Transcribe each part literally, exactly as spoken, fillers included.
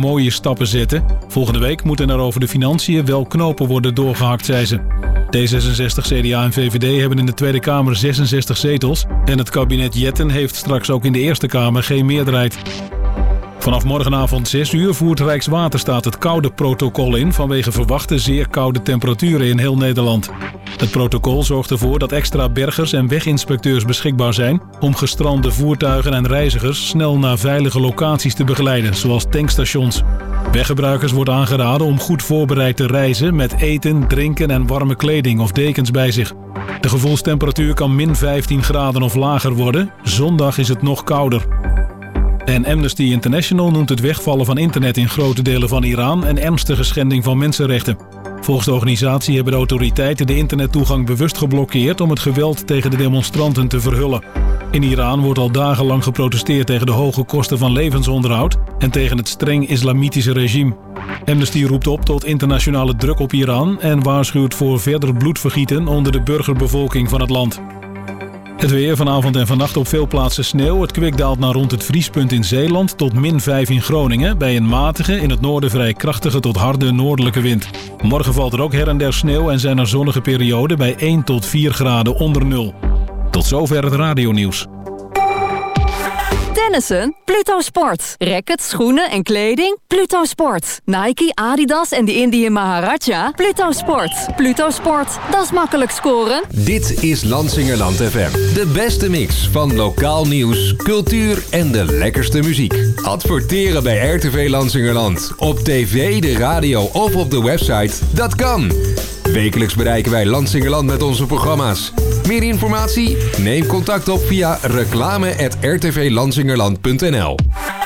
mooie stappen zetten. Volgende week moeten er over de financiën wel knopen worden doorgehakt, zei ze. D zesenzestig, C D A en V V D hebben in de Tweede Kamer zesenzestig zetels. En het kabinet Jetten heeft straks ook in de Eerste Kamer geen meerderheid. Vanaf morgenavond zes uur voert Rijkswaterstaat het koude protocol in vanwege verwachte zeer koude temperaturen in heel Nederland. Het protocol zorgt ervoor dat extra bergers en weginspecteurs beschikbaar zijn om gestrande voertuigen en reizigers snel naar veilige locaties te begeleiden, zoals tankstations. Weggebruikers wordt aangeraden om goed voorbereid te reizen met eten, drinken en warme kleding of dekens bij zich. De gevoelstemperatuur kan min vijftien graden of lager worden. Zondag is het nog kouder. En Amnesty International noemt het wegvallen van internet in grote delen van Iran een ernstige schending van mensenrechten. Volgens de organisatie hebben de autoriteiten de internettoegang bewust geblokkeerd om het geweld tegen de demonstranten te verhullen. In Iran wordt al dagenlang geprotesteerd tegen de hoge kosten van levensonderhoud en tegen het streng islamitische regime. Amnesty roept op tot internationale druk op Iran en waarschuwt voor verder bloedvergieten onder de burgerbevolking van het land. Het weer, vanavond en vannacht op veel plaatsen sneeuw. Het kwik daalt naar rond het vriespunt in Zeeland tot min vijf in Groningen. Bij een matige, in het noorden vrij krachtige tot harde noordelijke wind. Morgen valt er ook her en der sneeuw en zijn er zonnige perioden bij één tot vier graden onder nul. Tot zover het radionieuws. Tennissen? Pluto Sport. Rackets, schoenen en kleding? Pluto Sport. Nike, Adidas en de Indian Maharaja? Pluto Sport. Pluto Sport. Dat is makkelijk scoren. Dit is Lansingerland F M. De beste mix van lokaal nieuws, cultuur en de lekkerste muziek. Adverteren bij R T V Lansingerland. Op tv, de radio of op de website. Dat kan. Wekelijks bereiken wij Lansingerland met onze programma's. Meer informatie? Neem contact op via reclame at r t v lansingerland punt n l.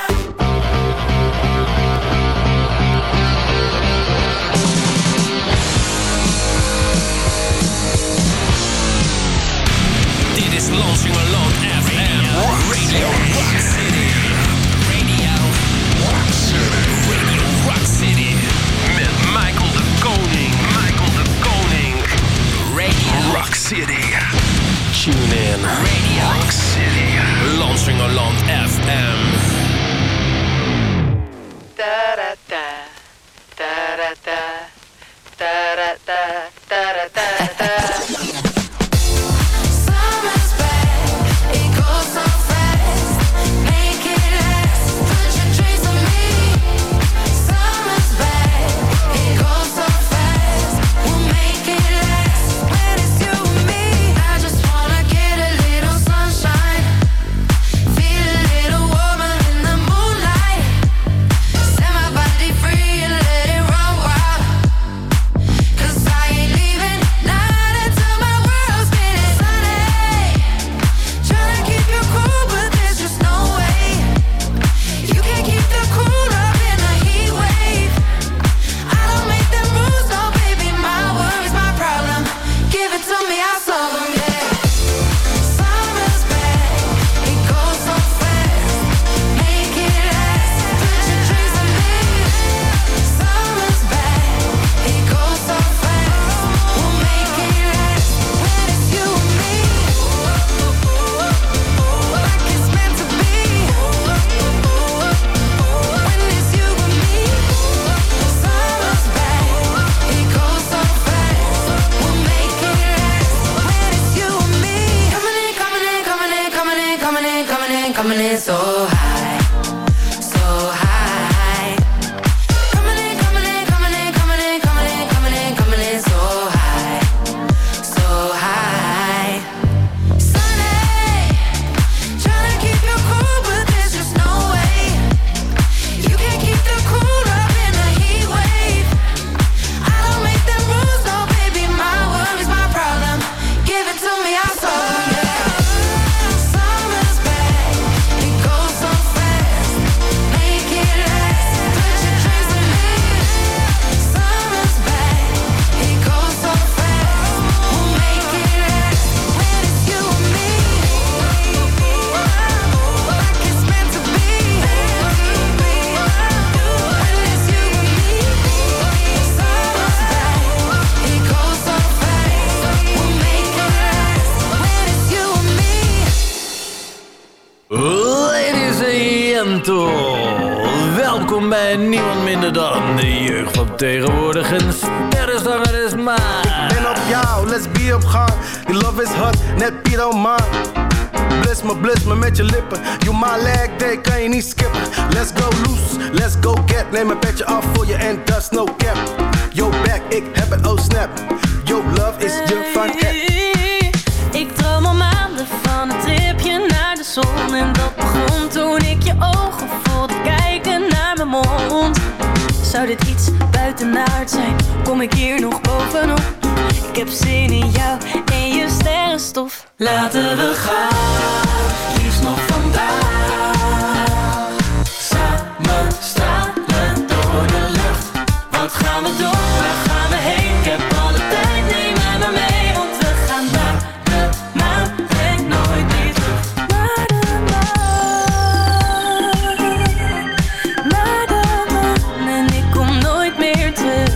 Dit is Lansingerland F M. Radio Rock City. Radio Rock City. Radio Rock City. Met Michael de Koning. Michael de Koning. Radio Rock City. Tune in. Radio Rock City. Lansingerland F M. Da da da. Da da da. Da da da. Da da da da. Summer's back. It goes so fast. Make it last. Put your dreams on me. Summer's back. It goes so fast. We'll make it last. When it's you and me. I just wanna get a little sunshine. Feel a little warmer in the moonlight. Set my body free and let it run wild. 'Cause I ain't leaving not until my world's getting sunny. Tryna keep you cool, but there's just no way. You can't keep the cool up in a heat wave. I don't make them rules, no baby, my worries, my problem. Give it to me, I'll solve them, yeah. Summer's back, it goes so fast. Make it last, put your dreams on me. Summer's back, it goes so fast. We'll make it last when it's you and me. Like it's meant to be. When it's you and me. Summer's back, it goes so fast. We'll make it last when it's you and me. Coming in, coming in, coming in, coming in, coming in, coming in, coming in so high, so high. Coming in, coming in, coming in, coming in, coming in, coming in, coming in so high, so high. Sunny, tryna keep you cool, but there's just no way. You can't keep the cool up in a heat wave. I don't make them rules, no baby, my worries, my problem. Give it to me, I'll solve them, yeah. Summer's back, it goes so fast. Make it last, put your dreams on me. Summer's back, it goes so fast. We'll make it last when it's you and me. Like it's meant to be. When it's you and me. Summer's back, it goes so fast. We'll make it last when it's you and me. Ladies and gentlemen, welkom welkom bij niemand minder dan de jeugd van tegenwoordig. Een sterrenzanger is maar. Ik ben op jou, let's be op gang. Die love is hot, net Piet man. Bliss me, bliss me met je lippen. You my leg day, kan je niet skippen. Let's go loose, let's go get. Neem een petje af voor je en dat is no cap. Yo back, ik heb het, oh snap. Yo love is je van app. Ik droom al maanden van een tripje naar de zon. En dat begon toen ik je ogen voelde kijken naar mijn mond. Zou dit iets buitenaard zijn? Kom ik hier nog bovenop? Ik heb zin in jou en je sterrenstof. Laten we gaan, liefst nog vandaag. Samen stralen door de lucht. Wat gaan we doen? Waar gaan we heen? Ik heb alle tijd, neem mij maar mee. Want we gaan naar de maan en nooit meer terug. Naar de maan, naar de maan. En ik kom nooit meer terug.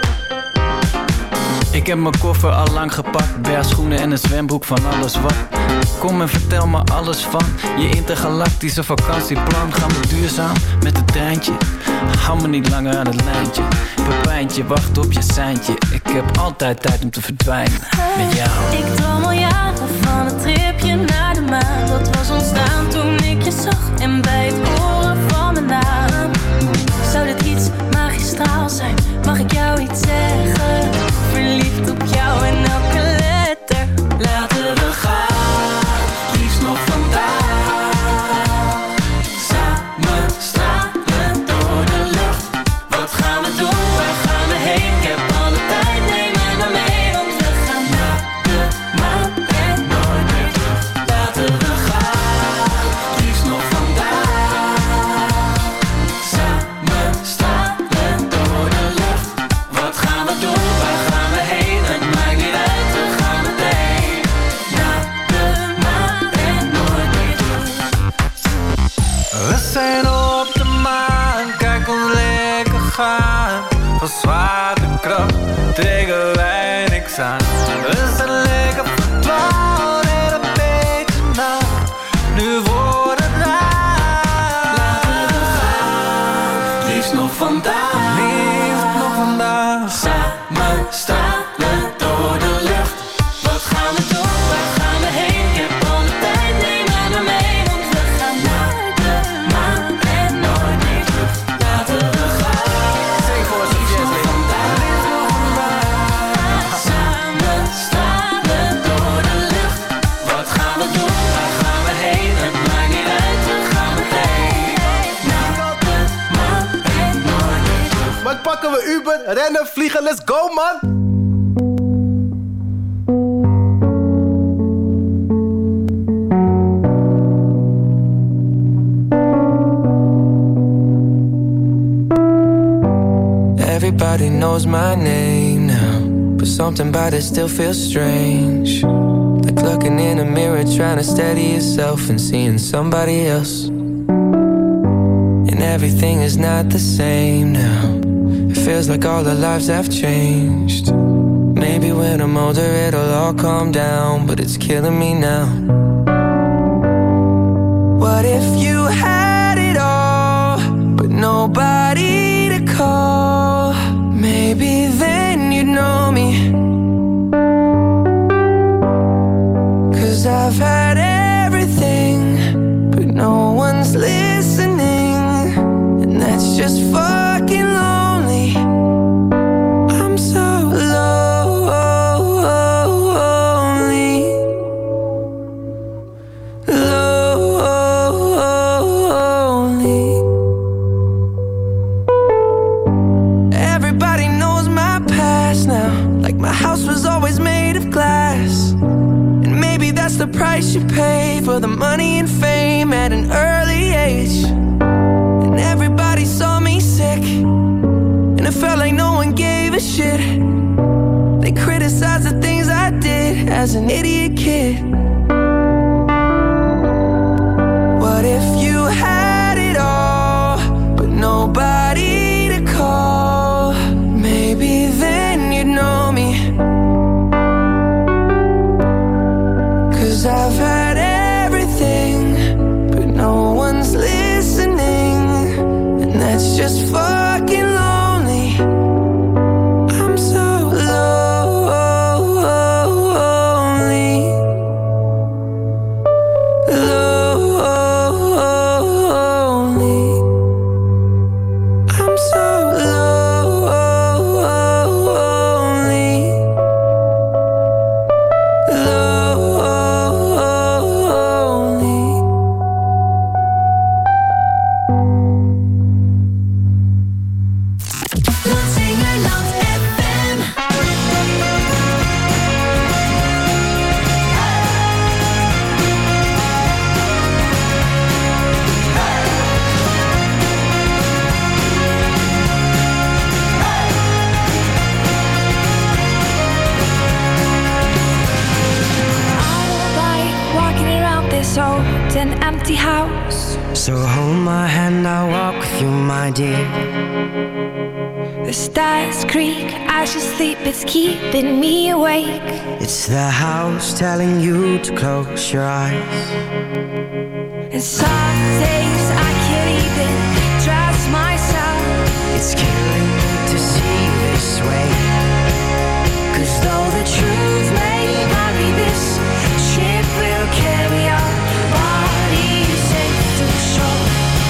Ik heb mijn koffer al lang gepakt, bergschoenen en een zwembroek van alles wat. Kom en vertel me alles van je intergalactische vakantieplan. Gaan we duurzaam met het treintje? Hou me niet langer aan het lijntje. Pepijntje, wacht op je seintje. Ik heb altijd tijd om te verdwijnen met jou. Ik droom al jaren van een tripje naar de maan. Dat was ontstaan toen ik je zag en bij het horen van mijn naam. Zou dit iets magistraal zijn? Mag ik jou iets zeggen? Verliefd op jou en elke letter. Laten we gaan, liefst nog vandaag. Samen stralen door de lucht. Wat gaan we doen? Waar gaan we heen? Ik heb alle tijd, neem mij maar mee. Want we gaan naar de maan en nooit meer terug. Laten we gaan, liefst nog vandaag. Samen stralen door de lucht. Wat gaan we doen? Waar gaan we heen? Het maakt niet uit, we gaan meteen naar de maan en nooit meer terug. We zijn op de maan, kijk ons lekker gaan. Van zwaartekracht trekken wij niks aan. We zijn lekker verdwaald en een beetje nacht. Nu wordt het raar. Laten we gaan, liefst nog vandaag. Liefst nog vandaag. Samen stralen door de lucht. Wat gaan we doen? Waar gaan we heen? Ik heb alle tijd, neem mij maar mee. Want we gaan naar de maan en nooit meer terug. Laten we gaan, Zing voor ons, liefst nog Jessie. vandaag. Samen stralen door de lucht. Wat gaan we doen? Waar gaan we heen? Het maakt niet uit, we gaan meteen naar de maan en nooit meer terug. Wat pakken we Uber, rennen, vliegen, let's go man. Everybody knows my name now, but something about it still feels strange. Like looking in a mirror, trying to steady yourself and seeing somebody else. And everything is not the same now. It feels like all our lives have changed. Maybe when I'm older it'll all calm down, but it's killing me now. What if you had it all, but nobody to call? Maybe then you'd know me. 'Cause I've had everything, but no one's listening. And that's just fucking lonely. I'm so lonely. Lonely. Everybody knows my past now. Like my house was always made of glass. And maybe that's the price you pay for the money and fame at an early age. And everybody saw me sick, and it felt like no one gave a shit. They criticized the things I did as an idiot kid. What if you had it all, but nobody to call? Maybe then you'd know me. 'Cause I've had everything, but no one's listening. And that's just empty house. So hold my hand, I'll walk with you, my dear. The stars creak as you sleep, it's keeping me awake. It's the house telling you to close your eyes. And some days I can't even trust myself. It's killing me to see you this way. Cause though the truth may vary, this ship will carry our bodies safe to shore.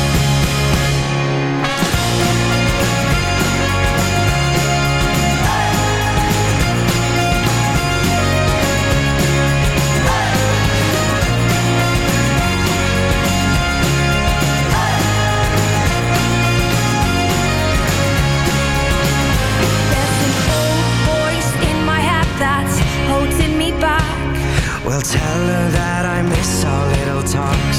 Well, tell her that I miss our little talks.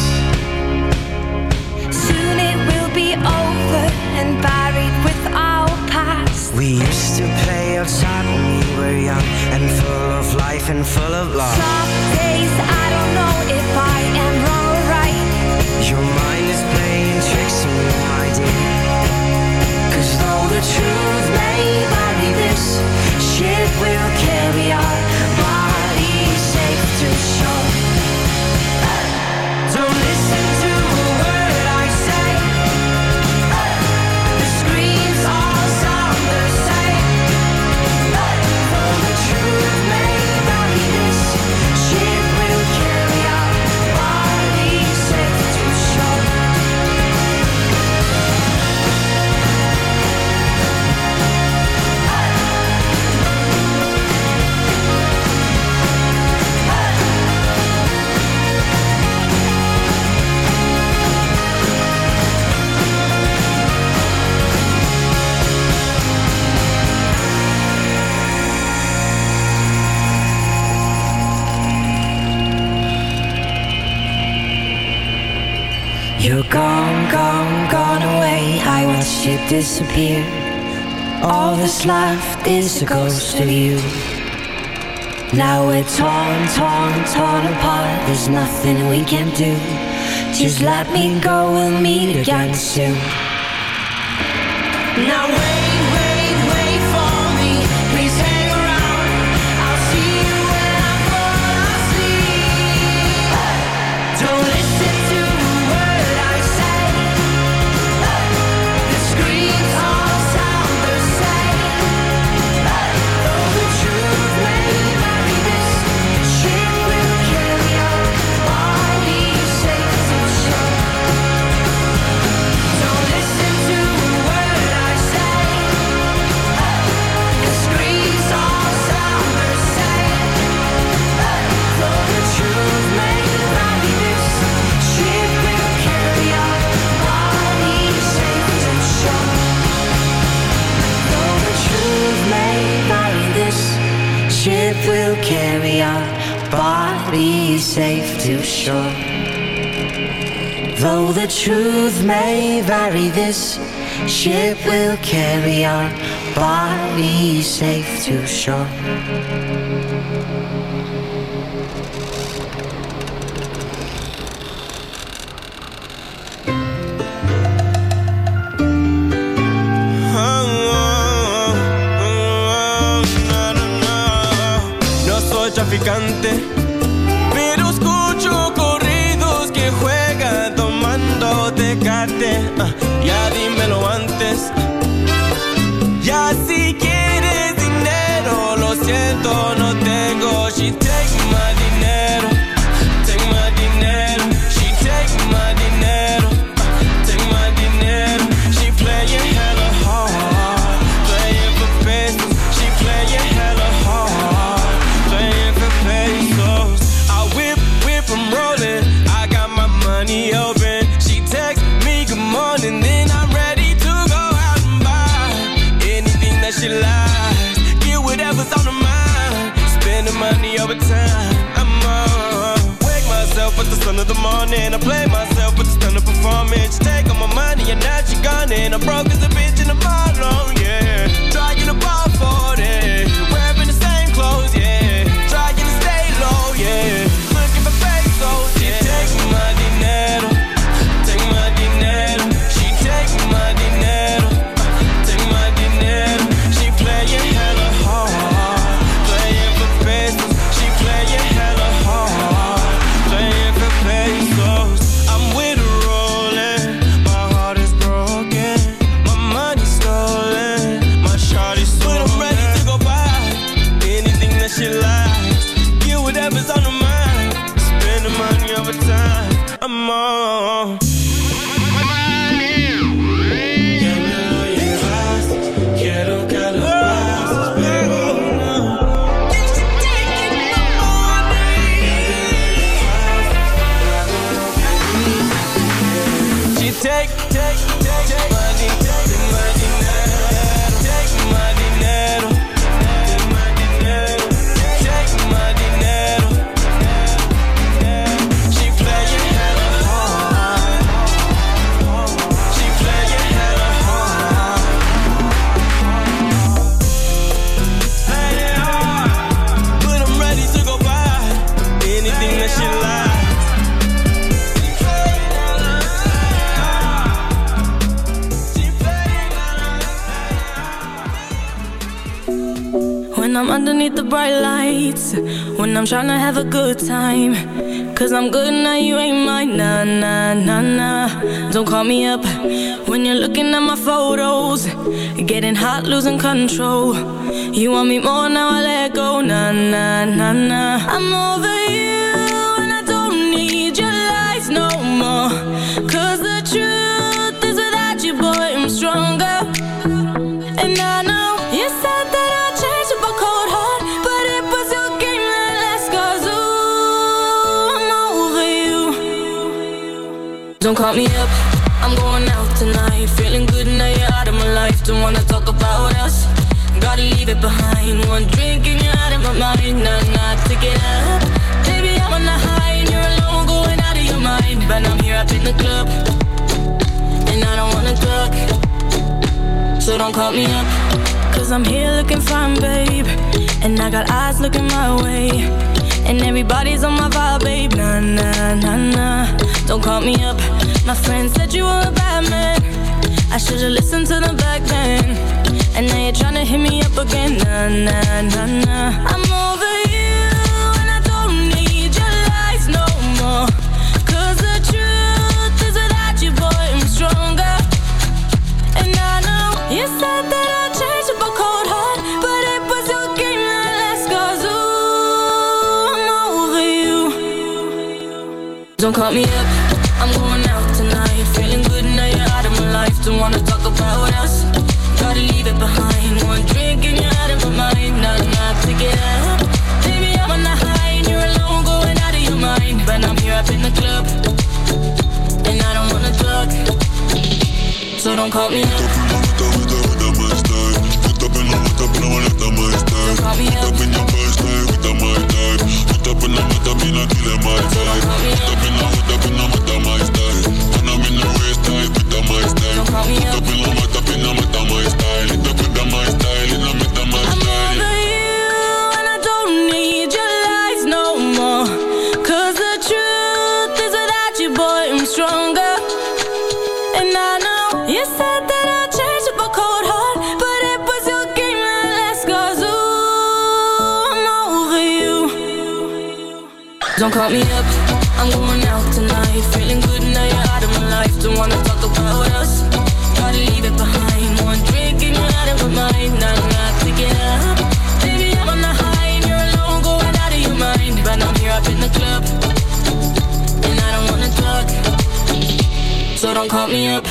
Soon it will be over and buried with our past. We used to play outside when we were young and full of life and full of love. Some days I don't know if I am wrong or right. Your mind is playing tricks on me, my dear. Cause though the truth may vary, this ship will carry our bodies safe to shore. Don't listen to a word I say. The screams all sound the same. Though the truth may vary, this ship will carry our bodies safe to shore. You're gone, gone, gone away. I watched you disappear. All that's left is a ghost of you. Now we're torn, torn, torn apart. There's nothing we can do. Just let me go, we'll meet again soon. Now wait, wait, wait for me. Please hang around. I'll see you when I fall asleep. Don't listen to a word I say. The screams all sound the same. Though the truth may vary, this ship will carry our bodies safe to shore. Don't listen to a word I say. The screams all sound the same. Though the truth may vary, this ship will carry our bodies safe to shore. Though the truth may vary, this ship will carry our bodies safe to shore. Though the truth may vary, this ship will carry our bodies safe to shore. No soy traficante, pero escucho corridos que juegan tomando Tecate. Ah, ya dímelo antes. Ya si quieres dinero, lo siento, no tengo. She take my dinero, take my dinero. She take my dinero, take my dinero. She playing hella hard, playing for pesos. She playing hella hard, playing for pesos. I whip, whip, I'm rolling. I got my money open. She text me good morning, then I'm ready to go out and buy anything that she likes. Get whatever's on her mind. Spend the money over time. I'm on. Wake myself with the sun of the morning. I play myself with the stunning performance. Take all my money and now she gone in. I'm broke as a bitch in the bottom, yeah. Trying to ball for it. Wearing the same clothes, yeah. Trying to stay low, yeah. Looking for pesos, yeah. She take my dinero. when I'm underneath the bright lights, when I'm trying to have a good time. Cause I'm good now, you ain't mine. Nah, nah, nah, nah. Don't call me up when you're looking at my photos, getting hot, losing control. You want me more, now I let go. Nah, nah, nah, nah. I'm over you and I don't need your lies no more. Cause the truth is without you, boy, I'm stronger. And I know you said that I'd change up a cold heart, but it was your game that last. Cause ooh, I'm over you. Don't call me up, I'm going out tonight. Feeling good now you're out of my life. Don't wanna talk about us, gotta leave it behind. One drink and you're out of my mind. Nah, nah, take it up. Baby, I'm on the high and you're alone, going out of your mind. But I'm here up in the club and I don't wanna talk, so don't call me up. Cause I'm here looking fine, babe, and I got eyes looking my way, and everybody's on my vibe, babe. Nah, nah, nah, nah. Don't call me up. My friend said you were a bad man, I should've listened to them back then. And now you're tryna hit me up again. Nah, nah, nah, nah. I'm over you and I don't need your lies no more. Cause the truth is without you, boy, I'm stronger. And I know you said that I'd change up a cold heart, but it was your game that last. Cause ooh, I'm over you. Don't call me up, I'm going out tonight. Feeling good now you're out of my life. Don't wanna talk about us, gotta leave it behind. One drink and you're out of my mind. Nah, nah, pick it up. Baby, I'm on the high and you're alone, going out of your mind. But I'm here up in the club and I don't wanna talk, so don't call me up. Don't call me up. Don't call me up, I'm going out tonight. Feeling good now you're out of my life. Don't wanna talk about us, gotta leave it behind. One drink and you're out of my mind. Nah, nah, pick it up. Baby, I'm on the high and you're alone, going out of your mind. But I'm here up in the club and I don't wanna talk, so don't call me up.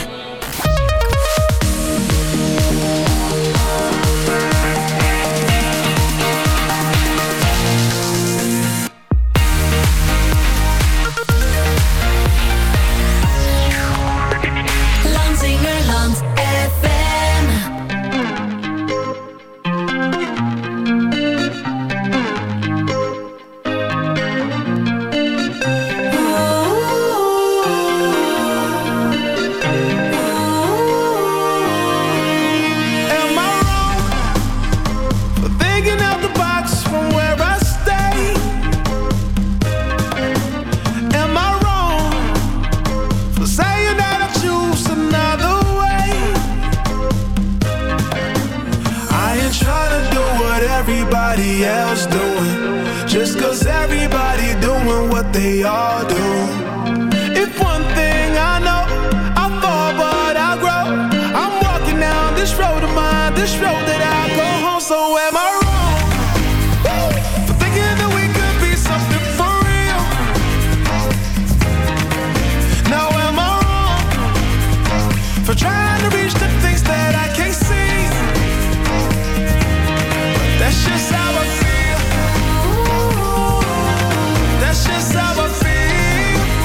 That's just how I feel.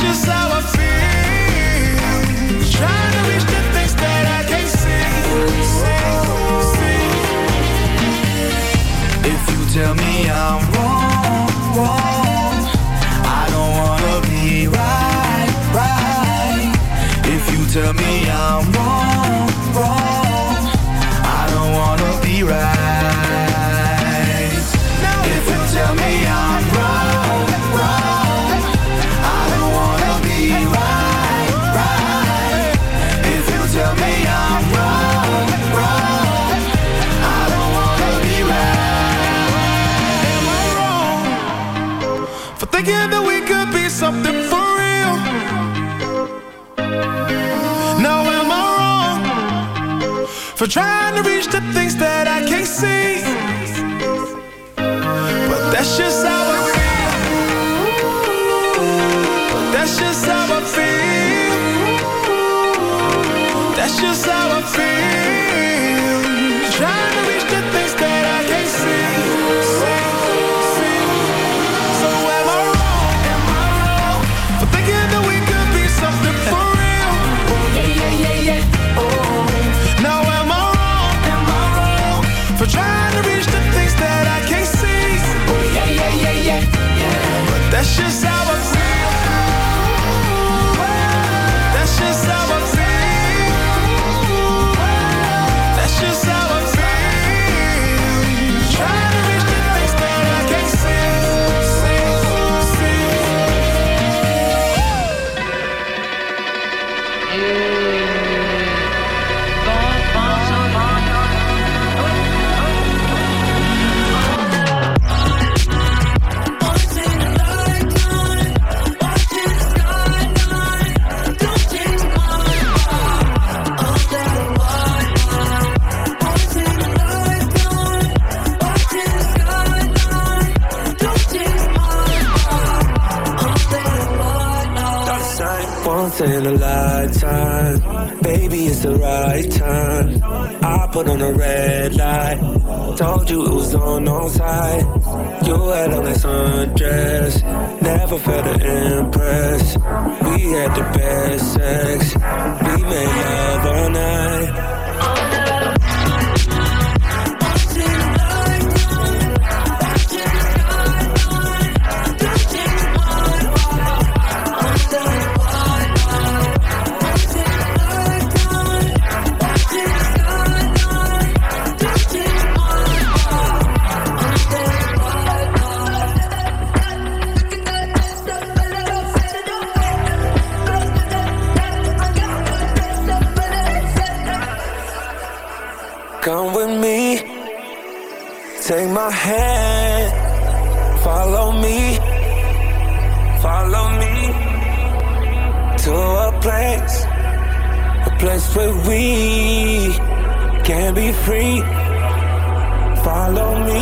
just how I feel. Trying to reach the things that I can't see, see, see. If you tell me I'm wrong, wrong, I don't wanna be right, right. If you tell me I'm wrong, wrong, I don't wanna be right. Now if you tell me I'm wrong, wrong, I don't wanna be right, right. If you tell me I'm wrong, wrong, I don't wanna be right. Am I wrong for thinking that we could be something for real? Now am I wrong for trying to reach the things that I can't see? But that's just how I feel. But that's just how I feel. That's just how I feel. Trying to reach the things that I can't see, see, see. So am I wrong? Am I wrong for thinking that we could be something for real? Yeah, yeah, yeah, yeah. Oh. Now am I wrong? Am I wrong for trying to reach the things that I can't see? Oh yeah, yeah, yeah, yeah, yeah. But that's just how I feel. That's just how I feel. That's just how I feel. Trying to reach the things that I can't see, see, see. Once in a lifetime, baby, it's the right time. I put on a red light, told you it was on on side. You had on that sundress, never felt to impress. We had the best sex, we made love all night. Come with me, take my hand, follow me, follow me to a place, a place where we can be free. Follow me.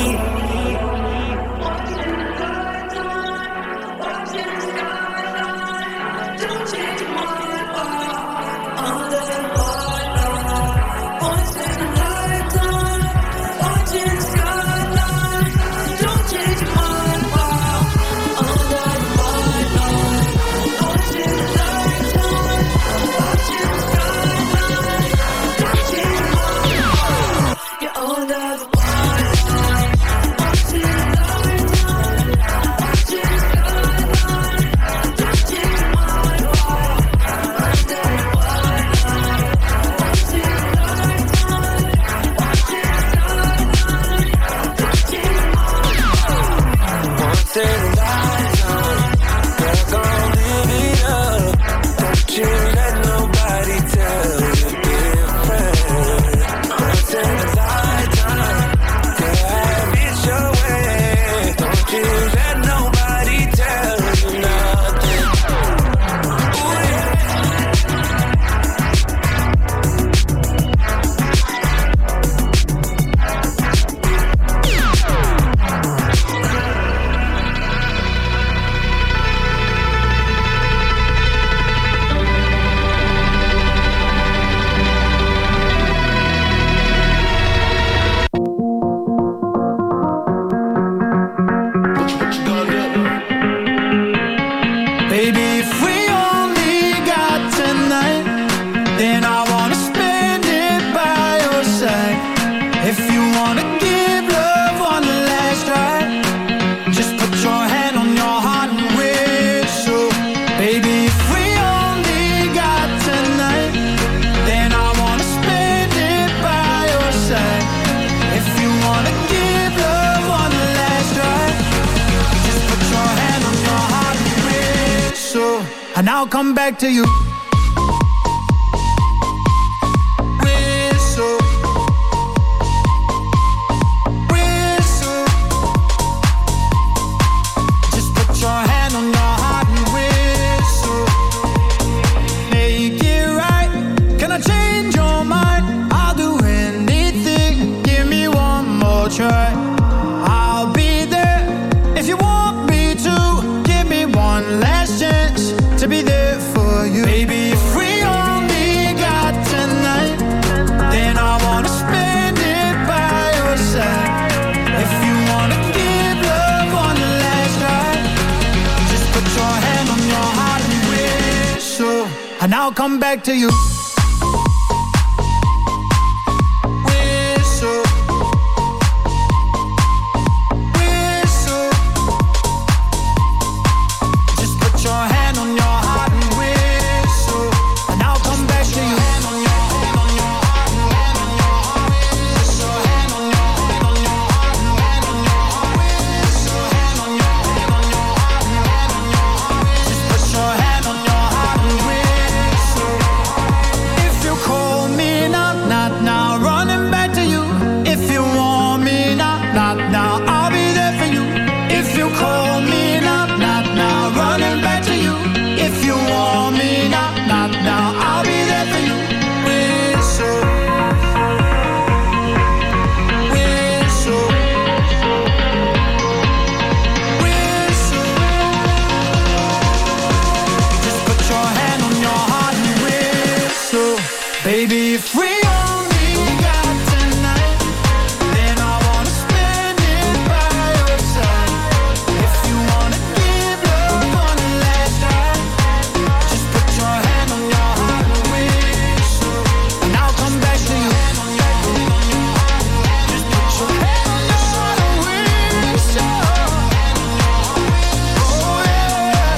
and I'll come back to you. Whistle, whistle. Just put your hand on your heart and whistle. Make it right. Can I change your mind? I'll do anything. Give me one more try. I'll be there if you want me to. Give me one last chance to be there for you. Baby, if we only got tonight, then I wanna spend it by your side. If you wanna give love on the last try, just put your hand on your heart and whistle, and I'll come back to you. Whistle, whistle. Just put your hand on your heart and whistle, and I'll come back to you. Hand on your, hand on your heart and hand on your heart. Whistle, hand on your, hand on your heart and hand on your heart. Whistle, hand on your, hand on your heart and hand on your heart. Just put your hand on your heart and whistle. If you call me now, not now, running back to you. If you want me now, not now, I'll be there for you. If you call me now, not now, running back to you. If you want me now, not now, I'll be there for you. Whistle, whistle, whistle. Just put your hand on your heart and whistle. Baby, if we only got tonight, then I wanna spend it by your side. If you wanna give love on the last try, just put your hand on your heart and whistle, and I'll come back to you. Just put your hand on your heart and whistle. Oh yeah.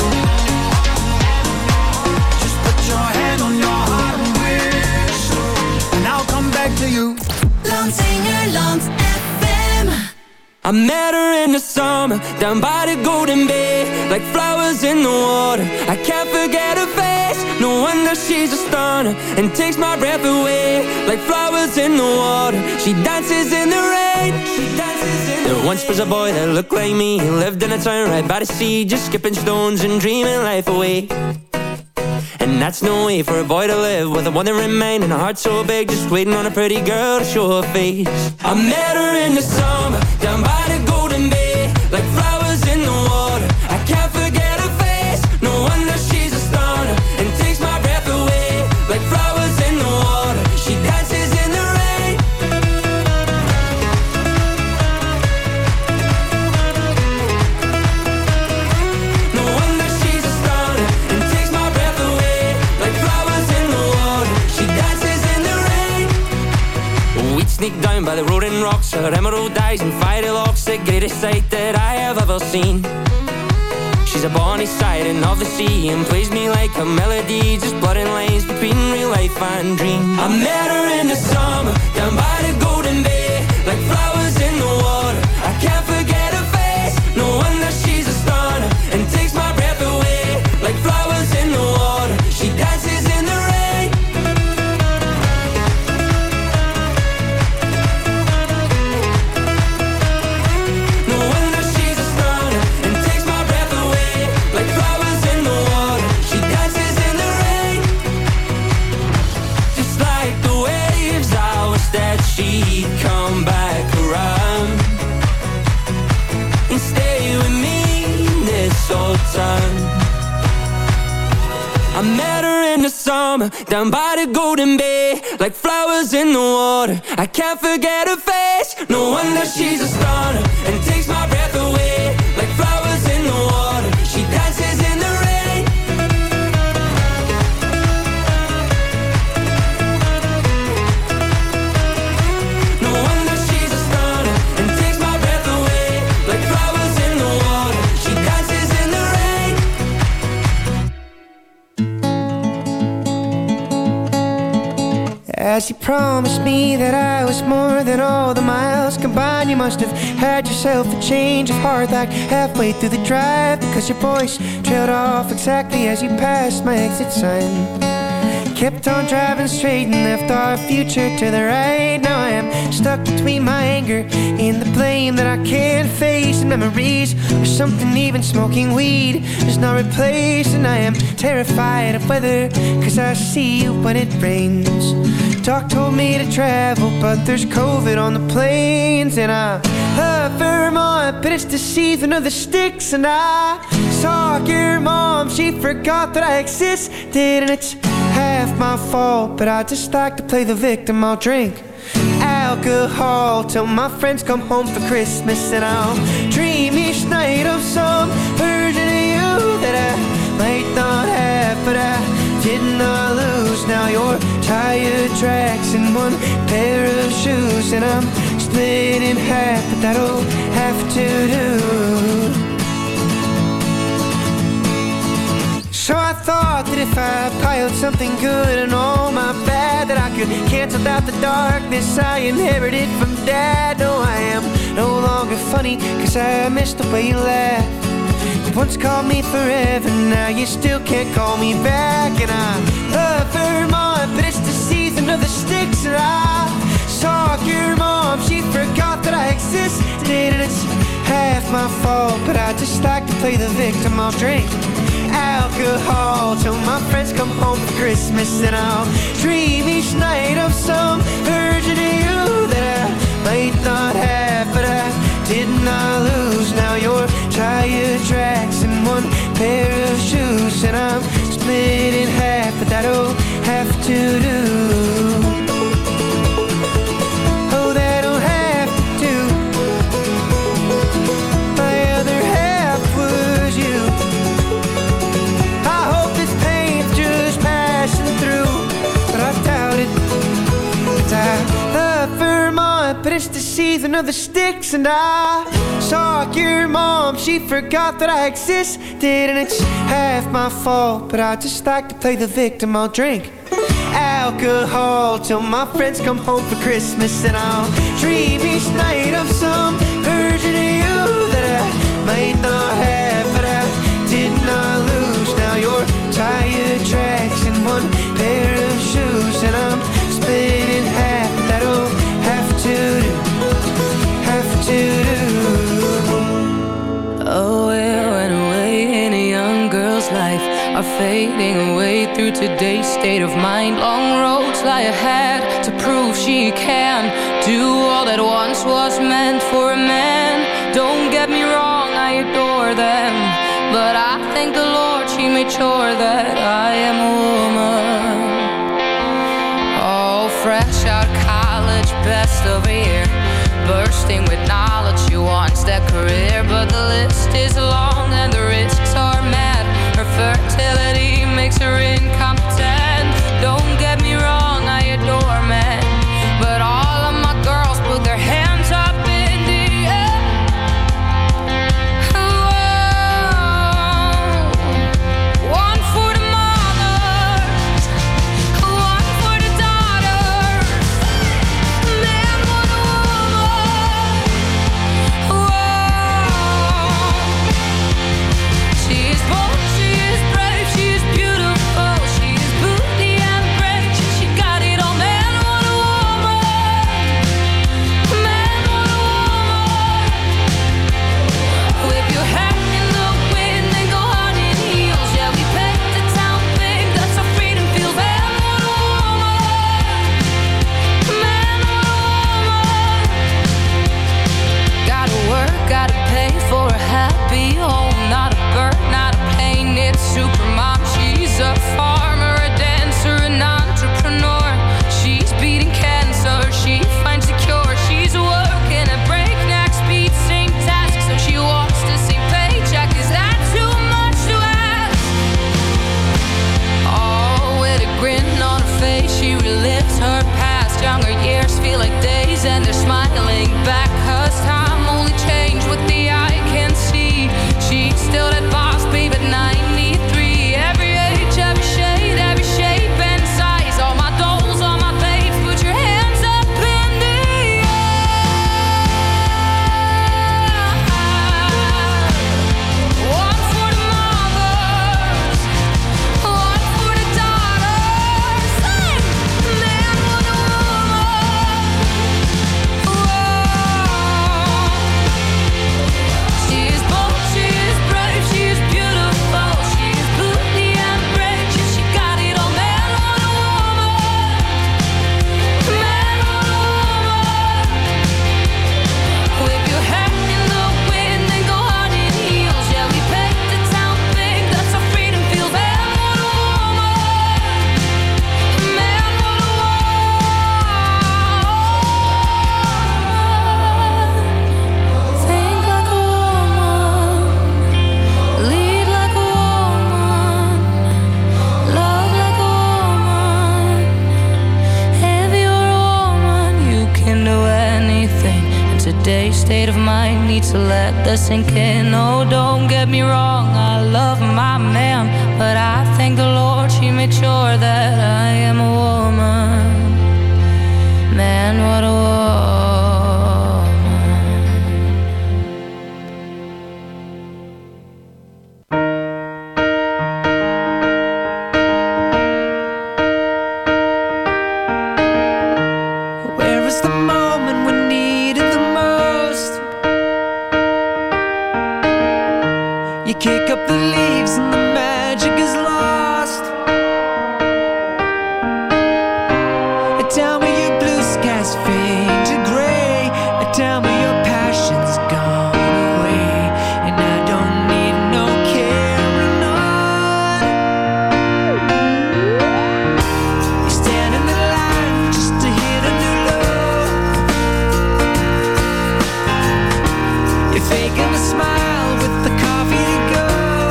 Just put your hand on your heart and whistle, and I'll come back to you. Landsingerland F M. I met her in the summer, down by the Golden Bay, like flowers in the water. I can't forget her face, no wonder she's a stunner, and takes my breath away, like flowers in the water. She dances in the rain, she dances in the There once was a boy that looked like me. He lived in a town right by the sea, just skipping stones and dreaming life away. And that's no way for a boy to live, with a one that remained and a heart so big, just waiting on a pretty girl to show her face. I met her in the summer, down by the Golden Bay, like flowers in the water. I can't forget her face, no wonder she's a stunner, and takes my breath away, like flowers in the water. She dances in the rain. No wonder she's a stunner, and takes my breath away, like flowers in the water. She dances in the rain. We'd sneak down by the rolling rocks, her emerald eyes and fiery locks, the greatest sight that I have ever seen. She's a bonny siren of the sea, and plays me like a melody, just blurring lines between real life and dream. I met her in the summer, down by the Golden Bay, like flowers in the water. I can't forget her face, no wonder she's a stunner, and takes my breath away, like flowers in the water. She dances in the rain. No wonder she's a stunner, and takes my breath away, like flowers in the water. She dances in the rain. Just like the waves, I wish that she'd come back around and stay with me this whole time. I met her in the summer, down by the Golden Bay, like flowers in the water. I can't forget her face, no wonder she's a stunner, and takes my breath away, like flowers in the water. She dances in the rain. No wonder she's a stunner, and takes my breath away, like flowers in the water. She dances in the rain. As you promised me that I was more than all the miles combined, you must have had yourself a change of heart like halfway through the drive, because your voice trailed off exactly as you passed my exit sign. Kept on driving straight and left our future to the right. Now I am stuck between my anger and the blame that I can't face, and memories or something even smoking weed does not replace. And I am terrified of weather, cause I see you when it rains. Doc told me to travel, but there's COVID on the planes. And I love Vermont, but it's the season of the sticks. And I saw your mom, she forgot that I existed. And it's half my fault, but I just like to play the victim. I'll drink alcohol till my friends come home for Christmas, and I'll dream each night of some version of you that I might not have, but I did not lose. Now your tire tracks in one pair of shoes, and I'm split in half, but that'll have to do. So I thought that if I piled something good and all my bad, that I could cancel out the darkness I inherited from Dad. No, I am no longer funny, cause I missed the way you laughed. You once called me forever, now you still can't call me back. And I love Vermont, but it's the season of the sticks. And I saw your mom, she forgot that I existed. And it's half my fault, but I just like to play the victim. I'll drink alcohol till my friends come home for Christmas, and I'll dream each night of some version of you that I might not have, but I did not lose. Now your tire tracks in one pair of shoes, and I'm split in half, but that'll have to do. Oh, that'll have to do. My other half was you. I love Vermont, but it's the season of the sticks. And I saw your mom, she forgot that I existed. And it's half my fault, but I just like to play the victim. I'll drink alcohol till my friends come home for Christmas, and I'll dream each night of some version of you that I might not have, but I did not lose. Now your tire tracks in one pair of shoes, and I'm split in half. That'll have to do, have to do. Oh, where went away in a young girl's life are fading away through today's state of mind. Long roads lie ahead to prove she can do all that once was meant for a man. Don't get me wrong, I adore them, but I thank the Lord she made sure that I am a woman. Oh, fresh out of college, best of a year, bursting with knowledge, she wants that career, but the list is long and the risks are mad. Her fertility makes her incompetent. Don't get me wrong, I adore men, but all of my girls put their hands up in the air. Oh, one for the mothers, one for the daughters. Man, what a woman. Whoa. She is bold, she is brave, she is beautiful, she is booty and brave, she got it all. Man, what a woman. Man, what a woman. Whip your hat in the wind and go on in heels. Yeah, we paint the town big, that's how freedom feels. Man, what a woman. Man, what a woman. Gotta work, gotta pay for a happy home. Not a bird, not a plane, it's supermom. She's a farmer, a dancer, an entrepreneur. She's beating cancer, she finds the cure. She's working at breakneck speed, same task, so she walks the same paycheck. Is that too much to ask? Oh, with a grin on her face, she relives her past. Younger years feel like days and they're smiling back, 'cause time only changed what the eye can see. She's still that boss babe at ninety-three. Every age, every shade, every shape and size. All my dolls, all my babes, state of mind needs to let that sink in. Oh, don't get me wrong, I love my man, but I thank the Lord she made sure that I am a woman. Man, what a woman. Where is the moment we need it the most? You kick up the leaves and the magic is lost. Tell me your blue skies fade to gray. Tell me your passion's gone away, and I don't need no carrying on. You stand in the line just to hit a new low. You're faking a smile with the coffee to go.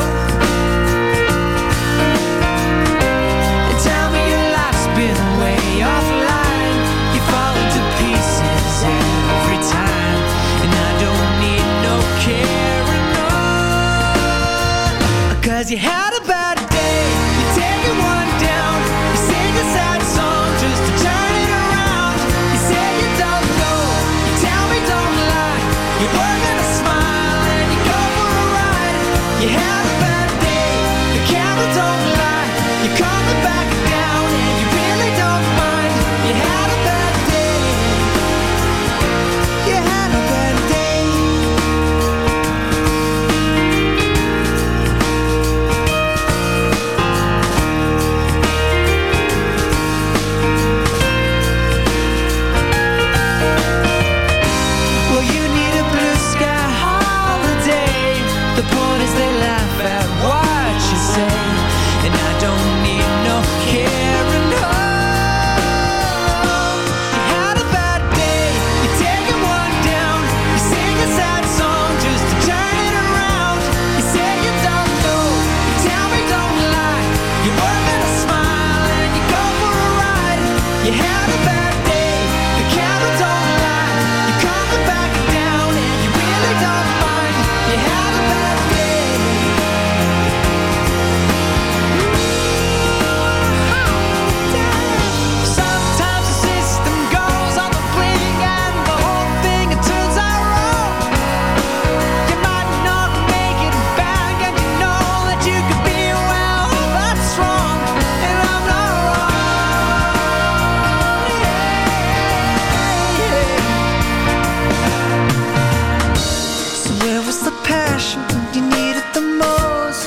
And tell me your life's been way offline. You fall into pieces every time, and I don't need no carrying on. 'Cause you had a bad day, you're taking one down. You sing a sad song just to turn it around. You say you don't know, you tell me don't lie. You're working a smile and you go for a ride. You had a bad day, the camera don't lie. You're coming back down and you really don't mind. You had a bad day. You had a bad day. Well, you need a blue sky holiday. The point is they laugh at what you say, and I don't need no carrying on. You had a bad day, you're taking one down. You sing a sad song just to turn it around. You say you don't know, you tell me don't lie. You're working a smile and you go for a ride. You had a bad day, the camera don't lie. You're coming back down and you really don't mind. You had a bad day. Sometimes the system goes on the blink and the whole thing it turns out wrong. You might not make it back and you know that you could be well, that's wrong, and I'm not wrong. Yeah. So where was the passion when you needed the most?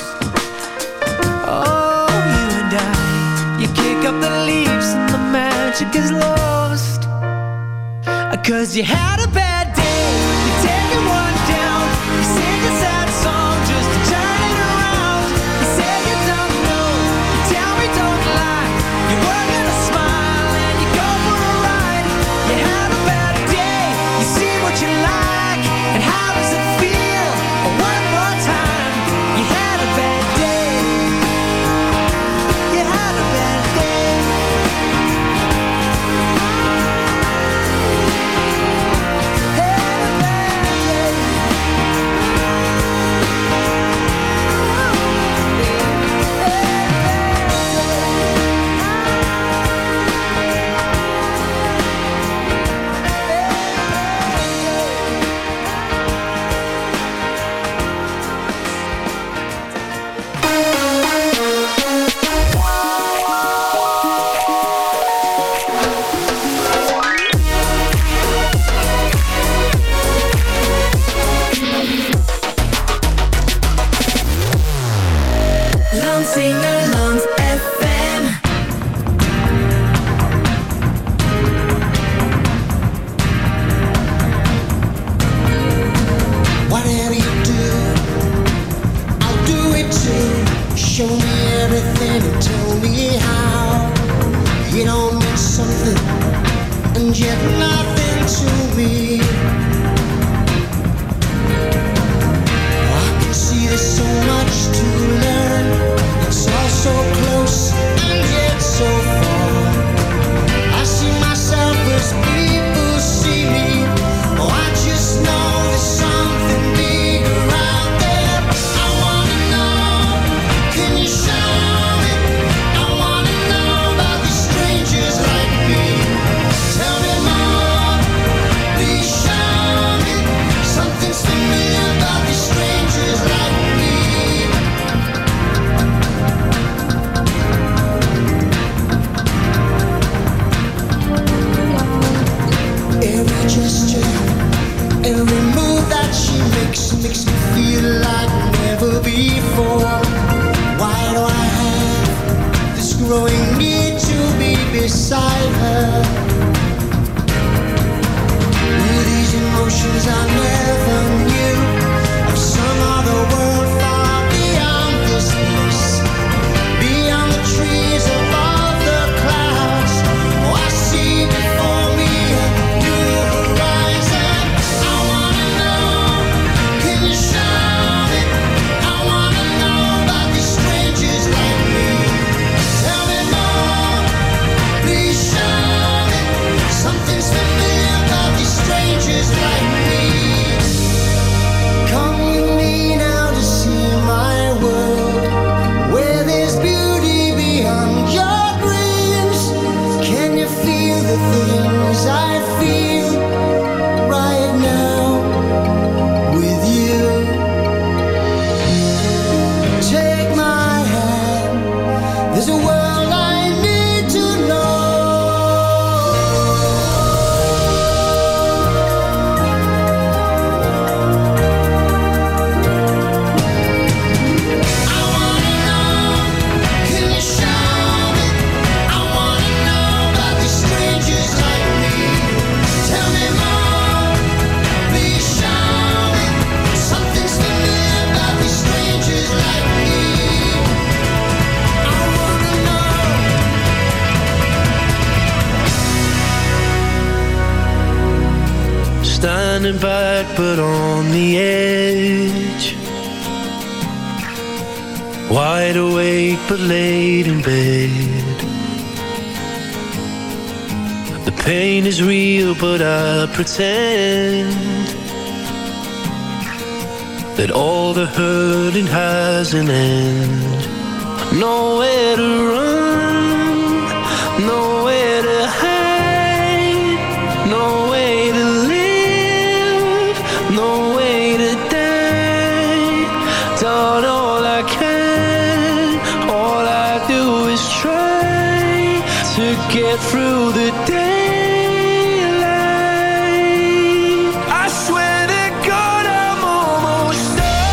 Oh, you and I, you kick up the leaves and the magic is lost. 'Cause you had a bad day, you're taking one down. You sing a sad song just to turn it around. You say you don't know, you tell me don't lie. You're working a smile and you go for a ride. You had a bad day, you see what you like, and how does it feel? One more time, you had a bad day. You had a bad day. Had a bad day. Lansingerland F M. Whatever you do, I'll do it too. Show me everything and tell me how. You don't mean something and yet nothing to me. I can see there's so much to learn. It's all so close and yet so far. I see myself as people see me. Oh, I just know growing need to be beside her. With these emotions I never knew of some other world far beyond this place, beyond the trees above the clouds. Oh, I see before me a new horizon. I wanna know, can you show me? I wanna know about these strangers like me. Tell me more, please show me. Something's familiar about these strangers like me. Come with me now to see my world, where there's beauty beyond your dreams. Can you feel the things I feel right now with you? Take my hand, there's a world I need to know. I wanna know, can you show me? I wanna know about these strangers like me. Tell me more, please show me. Something's familiar about these strangers like me. I wanna know. Standing back but on the edge, wide awake but laid in bed. The pain is real but I pretend that all the hurting has an end. Nowhere to run, nowhere to hide, no way to live, no way to die. Done all I can, all I do is try to get through the daylight. I swear to God I'm almost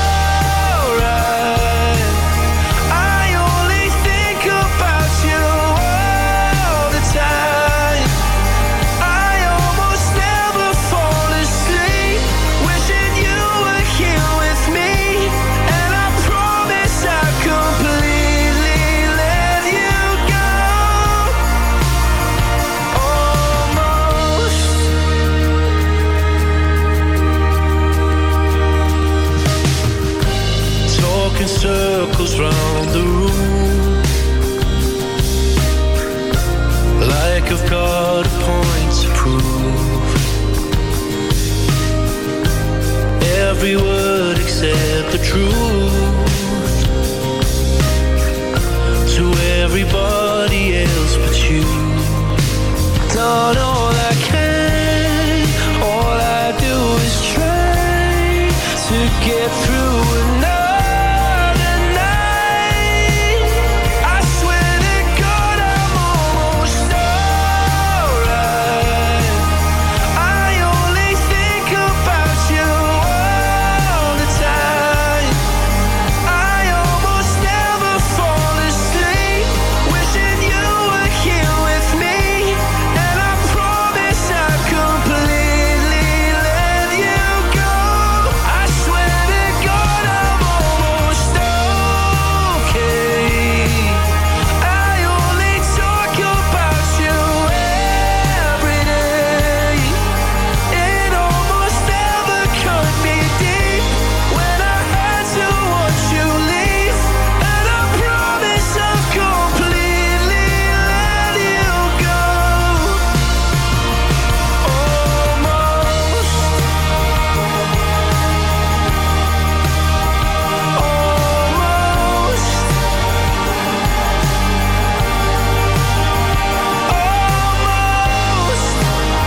alright. I only think about you all the time. I almost never fall asleep, wishing you were here with me. And I promise I'll completely let you go. Almost. Talking circles round the room, like I've got a point to prove. Every word except the truth to everybody else but you. Done all I can, all I do is try to get through another night. I swear to God I'm almost alright. I only think about you all the time. I almost never fall asleep, wishing you were here with me. And I promise I'll completely let you go. I swear to God I'm almost okay. I only talk about you every day. It almost never cut me deep when I had to watch you leave. And I promise I'll completely let you go. Almost. Almost. Almost.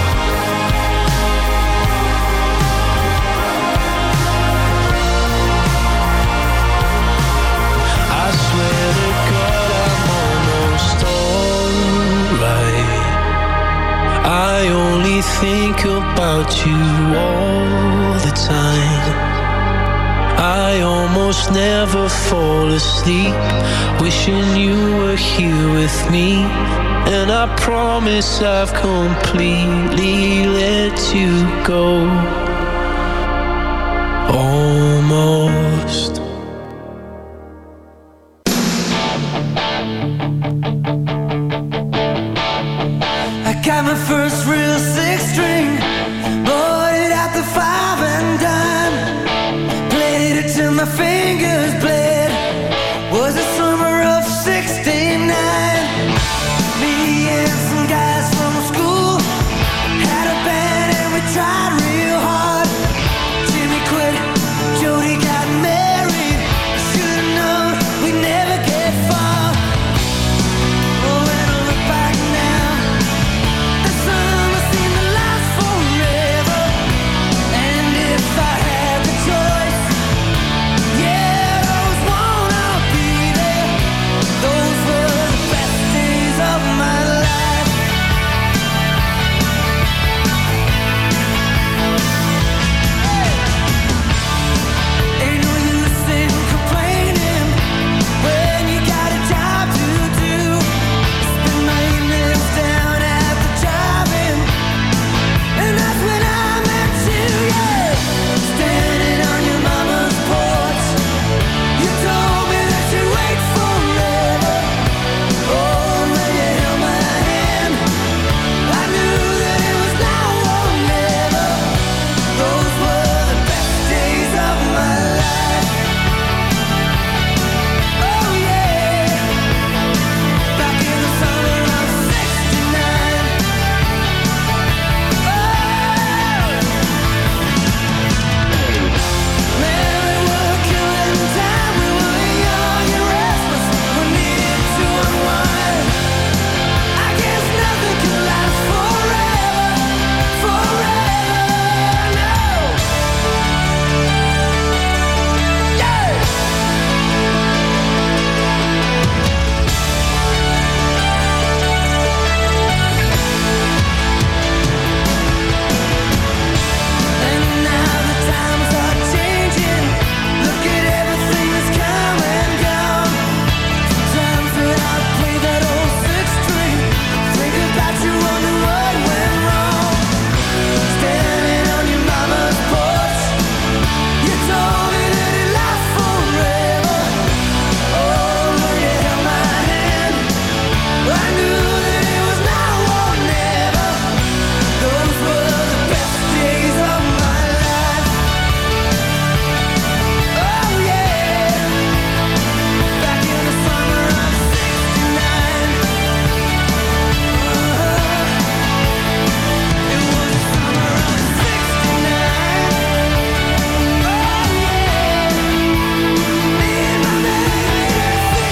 I swear to God I'm almost alright. I only think about you all the time. I almost never fall asleep, wishing you were here with me. And I promise I've completely let you go. Almost. I got my first real six string, bought it at the five and dime, played it till my fingers bled. Was the summer of sixty-nine. Me and some guys from school had a band and we tried real hard. Jimmy quit, Jody got married. Should've known we'd never get far. Oh, when I look back now, the summer seemed to last forever. And if I had the choice, yeah, those won't all be there. Those were the best days of my life. Ain't no use in complaining when you got a job to do. Spend my evenings down at the drive-in, and that's when I met you, yeah. Standing on your mama's porch, you told me that you'd wait forever. Oh, when you held my hand, I knew that it was now or never. Those were the best days of my life. Oh yeah, back in the summer of sixty-nine. Oh, man, we were killing time. We were young and restless. We needed to unwind. I guess nothing could last forever, forever, no. Yeah. And now the times are changing. Look at everything that's come and gone. Sometimes when I play that old six string, think about you, wonder what went wrong. Standing on your mama's porch, you told me that it lasts forever. Oh, when you held my hand, I knew that it was now or never. Those were the best days of my life. Oh yeah, back in the summer of sixty-nine. It was the summer of sixty-nine. Oh yeah, me and my baby,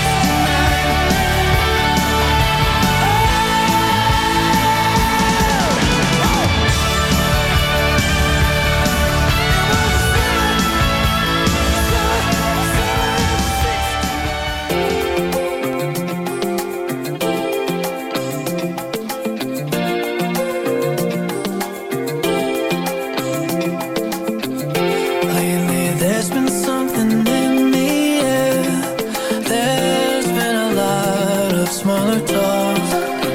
lately there's been something in the air. There's been a lot of smaller talk.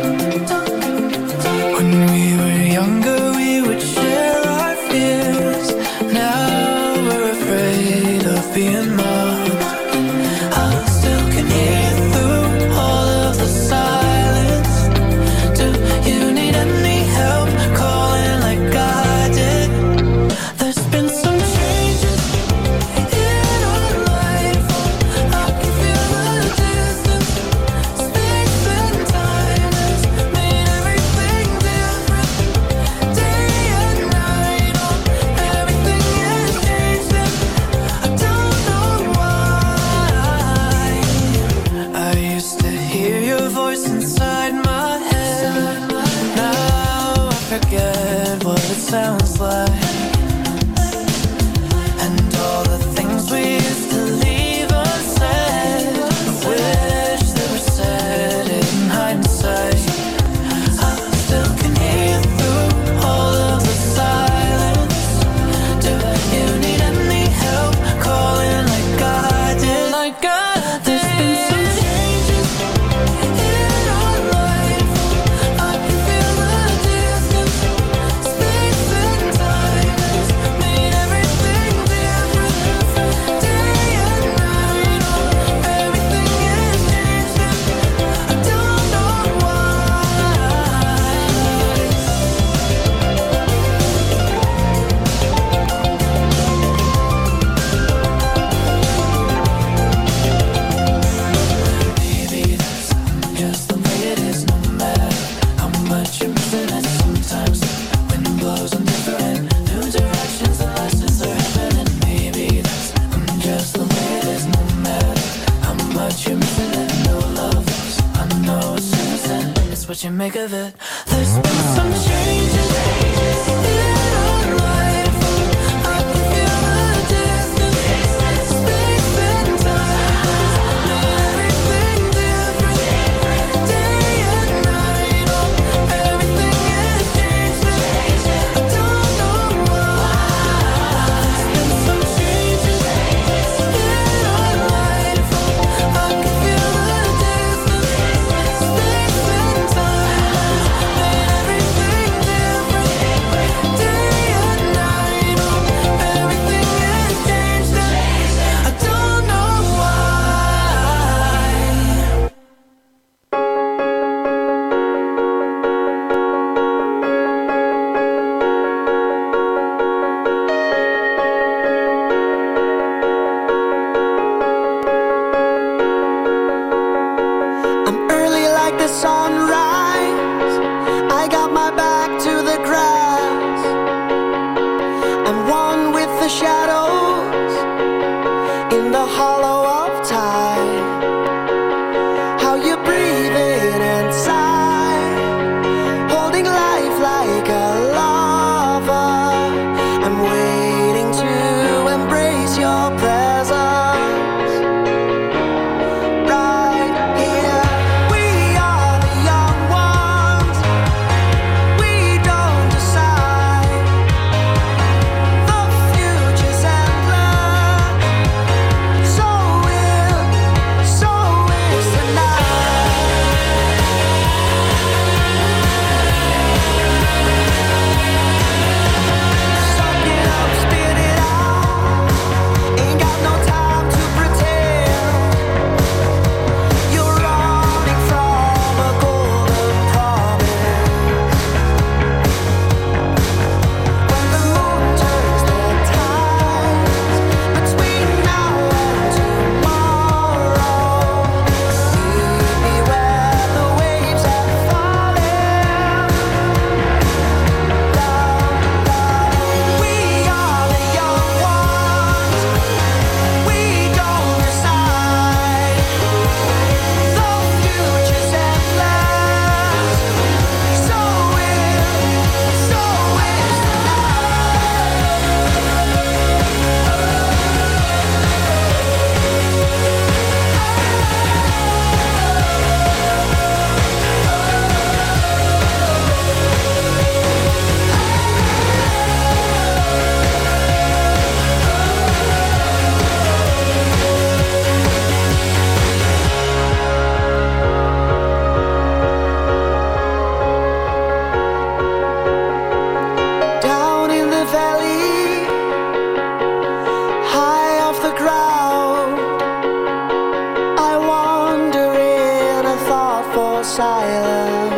When we were younger we would share our fears. Now we're afraid of being mocked. I still can hear through all of the silence. Do you need any help calling like I did? There's been some changes in our life. I can feel the distance. Space and time has made everything different. Day and night, oh, everything has changed, and I don't know why. I used to hear your voice inside my head. Now I forget what it sounds like. And all the things we used to leave unsaid, I wish they were said in hindsight. I still can hear through all of the silence. Do you need any help calling what you make of it. There's been some changes in our life. I can feel the distance, space and time. Everything different, day and night. Oh, everything is changing. I don't know why. There's been some changes in our life. I can feel the distance, space and time. Everything different, day and night. Oh, everything is changing. I don't know why. I'm early like the sunrise. I got my back to the grass. I'm one with the shadows in the hollow of time. How you breathe in and sigh, holding life like a lover. I'm waiting to embrace your presence. Right here, we are the young ones. We don't decide. The future's endless. So will, so is the night. Suck it up, spit it out. Ain't got no time to pretend. You're running from a golden promise. When the moon turns the tides between now and tomorrow, meet me where the waves are falling. We are the young ones. We don't decide. The future's endless. So will, so is the down in the valley, high off the ground. I wander in a thoughtful silence.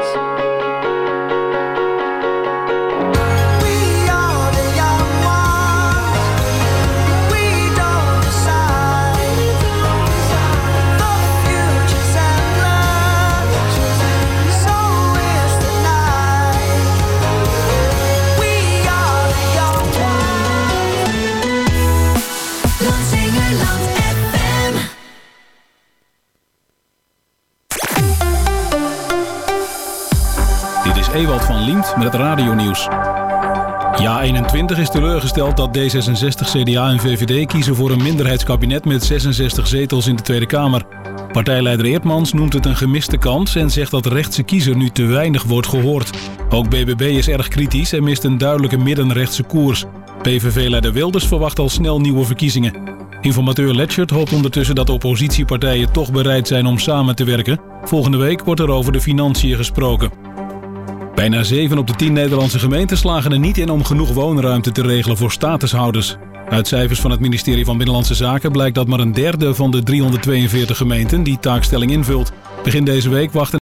We are the young ones. We don't decide. The future's endless. So is the night. We are the young ones. Lansingerland F M. Dit is Ewald van Liemt met het radionieuws. Ja eenentwintig is teleurgesteld dat D zesenzestig, C D A en V V D kiezen voor een minderheidskabinet met zesenzestig zetels in de Tweede Kamer. Partijleider Eertmans noemt het een gemiste kans en zegt dat de rechtse kiezer nu te weinig wordt gehoord. Ook B B B is erg kritisch en mist een duidelijke middenrechtse koers. P V V-leider Wilders verwacht al snel nieuwe verkiezingen. Informateur Letchert hoopt ondertussen dat de oppositiepartijen toch bereid zijn om samen te werken. Volgende week wordt er over de financiën gesproken. Bijna zeven op de tien Nederlandse gemeenten slagen er niet in om genoeg woonruimte te regelen voor statushouders. Uit cijfers van het ministerie van Binnenlandse Zaken blijkt dat maar een derde van de driehonderdtweeënveertig gemeenten die taakstelling invult. Begin deze week wachten